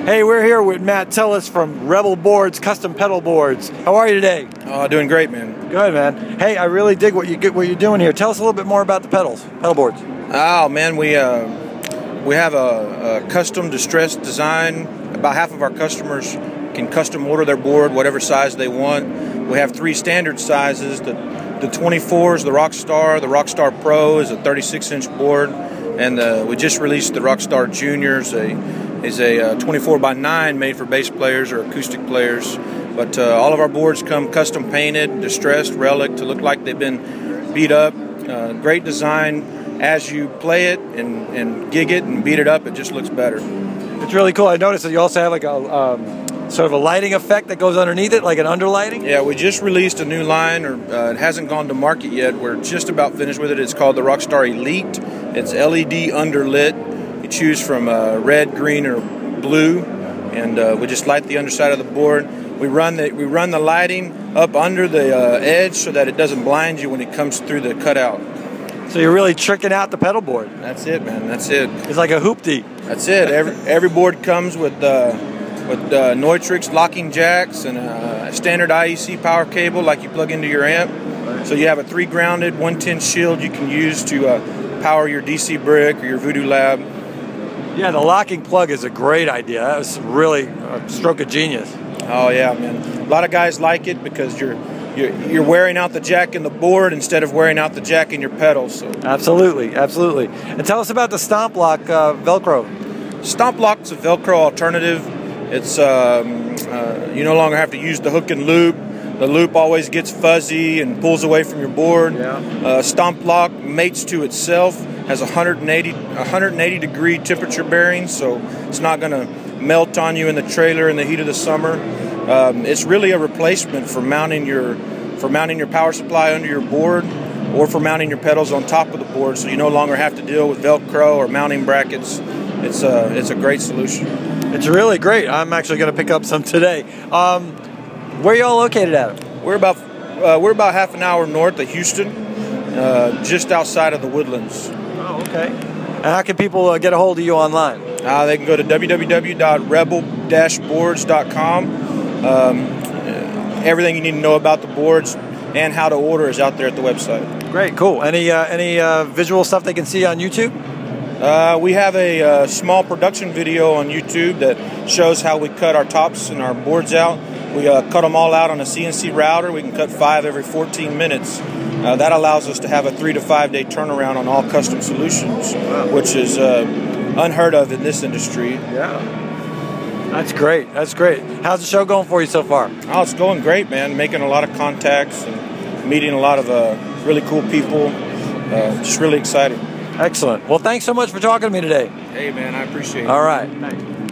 Hey, we're here with Matt Tillis from Rebel Boards, Custom Pedal Boards. How are you today? Doing great, man. Good, man. Hey, I really dig what you're doing here. Tell us a little bit more about the pedal boards. Oh, man, we have a custom distressed design. About half of our customers can custom order their board, whatever size they want. We have 3 standard sizes. The 24s, the Rockstar Pro is a 36-inch board, and we just released the Rockstar Junior. Is a 24x9 made for bass players or acoustic players. But all of our boards come custom painted, distressed, relic to look like they've been beat up. Great design. As you play it and gig it and beat it up, it just looks better. It's really cool. I noticed that you also have like a sort of a lighting effect that goes underneath it, like an underlighting. Yeah, we just released a new line, it hasn't gone to market yet. We're just about finished with it. It's called the Rockstar Elite. It's LED underlit. You choose from red, green, or blue, and we just light the underside of the board. We run the lighting up under the edge so that it doesn't blind you when it comes through the cutout. So you're really tricking out the pedal board. That's it, man. That's it. It's like a hoopty. That's it. Every board comes with Neutrix locking jacks and a standard IEC power cable like you plug into your amp. Right. So you have a 3-grounded 110 shield you can use to power your DC Brick or your Voodoo Lab. Yeah, the locking plug is a great idea. That was really a stroke of genius. Oh yeah, man. A lot of guys like it because you're wearing out the jack in the board instead of wearing out the jack in your pedals. So. Absolutely. And tell us about the Stomp Lock Velcro. Stomp Lock's a Velcro alternative. It's you no longer have to use the hook and loop. The loop always gets fuzzy and pulls away from your board. Yeah. Stomp Lock mates to itself. Has 180 degree temperature bearing, so it's not going to melt on you in the trailer in the heat of the summer. It's really a replacement for mounting your power supply under your board, or for mounting your pedals on top of the board, so you no longer have to deal with Velcro or mounting brackets. It's a great solution. It's really great. I'm actually going to pick up some today. Where are y'all located at? We're about half an hour north of Houston, just outside of the Woodlands. Oh, okay. And how can people get a hold of you online? They can go to www.rebel-boards.com. Everything you need to know about the boards and how to order is out there at the website. Great, cool. Any visual stuff they can see on YouTube? We have a small production video on YouTube that shows how we cut our tops and our boards out. We cut them all out on a CNC router. We can cut 5 every 14 minutes. That allows us to have a 3 to 5 day turnaround on all custom solutions, which is unheard of in this industry. Yeah. That's great. How's the show going for you so far? Oh, it's going great, man. Making a lot of contacts and meeting a lot of really cool people. Just really excited. Excellent. Well, thanks so much for talking to me today. Hey, man, I appreciate it. All right. Thanks.